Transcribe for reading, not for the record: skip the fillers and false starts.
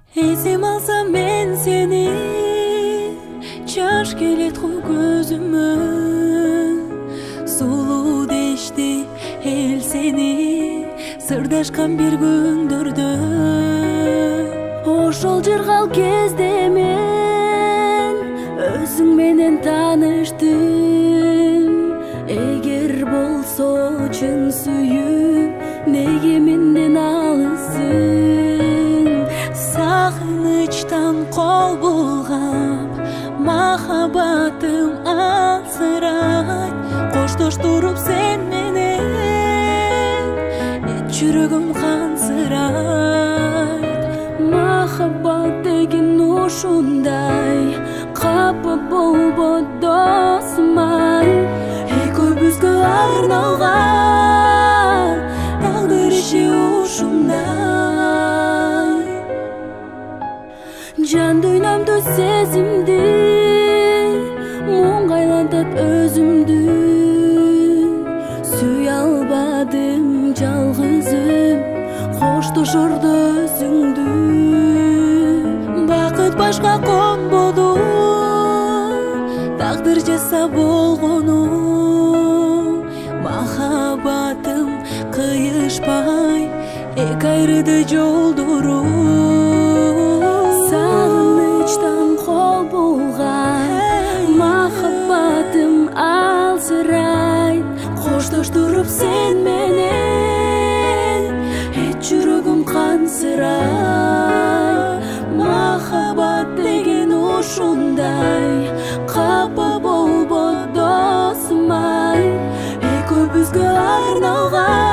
Esem alsam men seni, жаш келет кой көзүмө, сулуу дешти эл сени сырдашкан бир күндөрдө. Ошол жыргал кезде мен өзүң менен тааныштым. Эгер болсо чын сүйүүм, неге менден алысың? Сагынычтан кол булгап, махаббатым алсырайт. Коштоштуруп сен менен, жүрөгүм кансырайт. Махаббат деген ушундай, капа болбо досум-ай. Экөөбүзгө арналган тагдыр иши ушундай. Жан дүйнөмдү сезимди муңга айлантат өзүмдү. Сүйө албадым жалгызым, коштошорду өзүңдү. Бакыт башка конбоду, тагдыр жазса болгону. Махаббатым кыйышпай, эки айрыды жолдору. Сагынычтан кол булган, махаббатым алсырайт. Коштоштуруп сен менен, жүрөгүм кансырайт. Махаббат деген ушундай, капа болбо досум-ай. Экөөбүзгө арналган